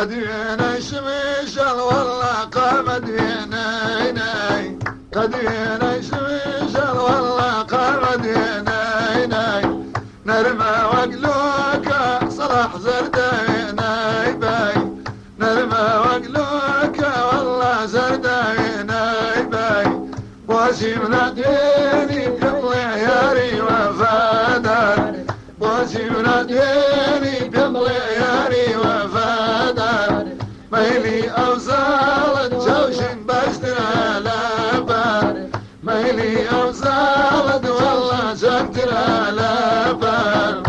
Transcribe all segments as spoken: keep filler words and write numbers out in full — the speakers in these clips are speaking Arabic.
قد ينشمشل والله قامد يناي قد ينشمشل والله قامد يناي نرمى وقلوك صلاح زرديناي باي نرمى وقلوك والله زرديناي باي بوسي مناديني بيمضي عياري وفادار بوسي مناديني بيمضي عياري وفادار ميلي أوصال جوشن بشتر على بار ميلي أوصال والله جبتر على بار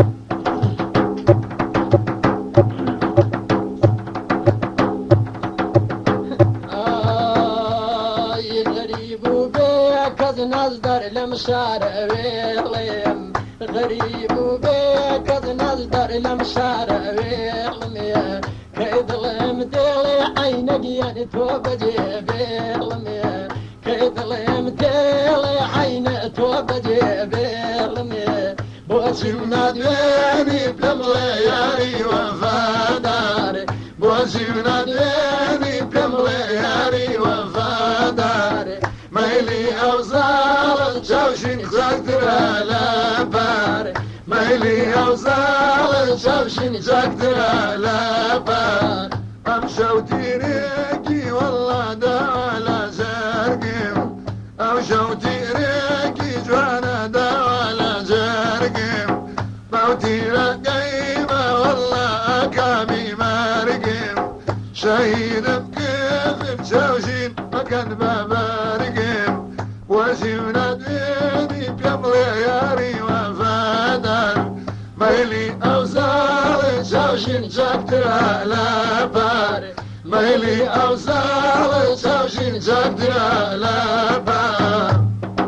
آي غريب وبيك نصدر المشار ويغلم غريب وبيك نصدر المشار ويغلم كيد غلم ديلي عينك يعني توب جيبي غلم كيد غلم ديلي عينك توب جيبي غلم بوسي مناديني بيمضي عياري وفادار بوسي مناديني بيمضي عياري وفادار ميلي أوصال جوشن جاكتر على بار ميلي أوصال جوشن جاكتر على بار أمشوا تيريكي والله دا على زرقم أمشوا تيريكي جوانا دا على زرقم موتي رقيمة والله أكامي مرقم شهيد بكيف بجوشين مكان ببرقم وزي مناديني بيمضي عياري وفادر ميلي أوصال جوشين جاكتر على بار ميلي أوصال جوشين جاكتر على بار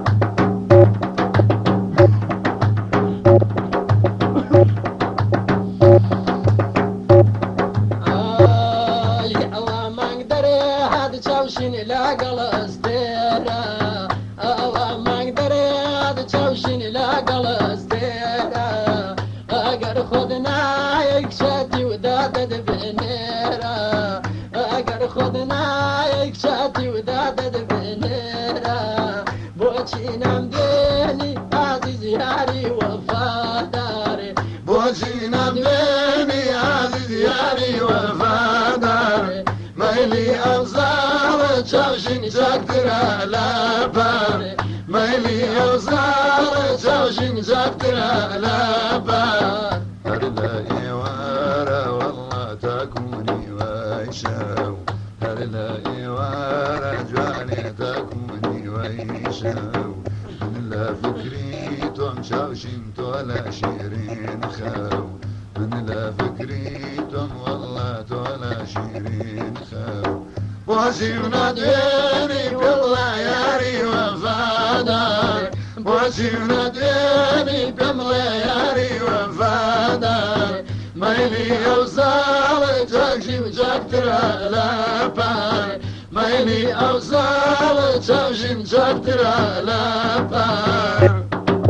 جوشن لا قلص ديرا الله ما اقدر هذا جوشن لا قلص ديرا اقر خذنا يكشاتي ودادد بنيرا اقر خذنا يكشاتي ودادد بنيرا بوشي نمديني عزيز ياري وفاداري بوشي نمديني عزيز ياري وفاداري ميلي أوصال جوشن جاكتر على بار ميلي أوصال جوشن جاكتر على بار هرلاقي ورا والله تكوني ويشاو هرلاقي ورا جواني تكوني ويشاو من لا فكري توم جوشن تولا شيرين خاو من لا فكريتم والله تولا شيرين خاو بوسي مناديني بالله ياري وفادار بوسي مناديني بالله ياري وفادار ميلي أوصال جاكشي وجاكتر على بار ميلي أوصال جاكشي وجاكتر على بار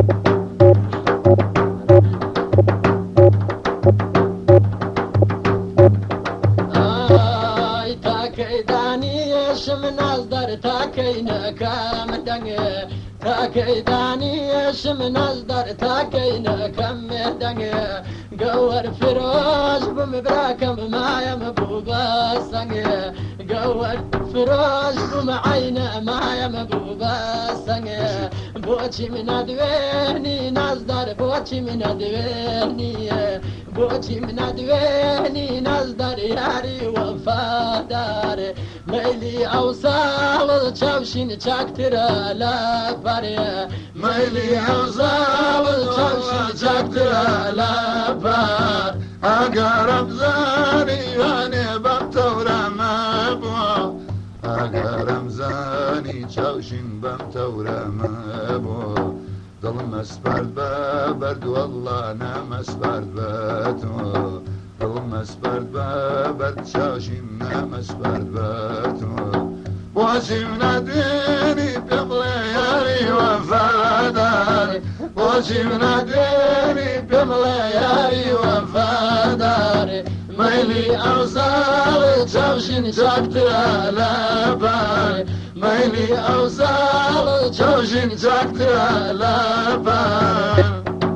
من أصدر تاكينا كم دنگ تاكيداني اسم نصدر تاكينا كم دنگ قور فراش بمبراكم معايا مبوبا سنگ قور فراش بمعينا معايا مبوبا سنگ بوچي من ادويني نصدر بوچي من ادويني بوچي من ادويني نصدر ياري وفادار ميلي أوصال تشوشين تشاكتر لا باري ميلي أوصال تشوشين تشاكتر لا بار أقرب زاني واني بمتورة ما بوا أقرب زاني تشوشين بمتورة ما بوا ظل مسبرد ببرد والله أنا مسبرد باتو ظل مسبرد ببرد شاشين مسبرد باتو بوسي مناديني بيمضي ياري وفادار بوسي مناديني بيمضي ياري وفادار ميلي أوصال توشين تكتر لباي ميلي أوصال توشين تكتر لباي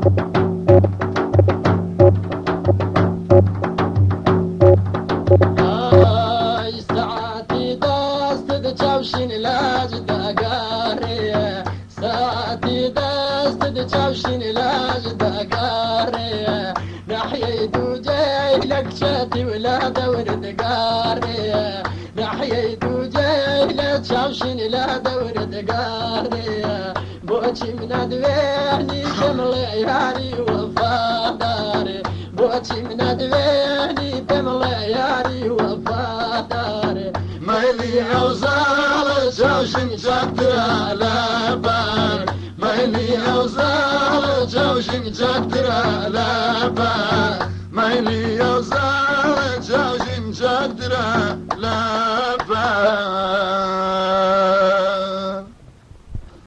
آي ساعتي دست تشوشين لاج دقاري ساعتي دست تشوشين لاج دقاري نحيي دوجي لك شاتي ولا دور دقاري نحيي دوجي لك شوشين لا دور دقاري بوشي من أدويني تملي هاري وفاداري بوشي من أدويني تملي هاري وفاداري ميلي أوصال توشين تكتر لباي ميلي أوصال توشين تكتر لباي ميلي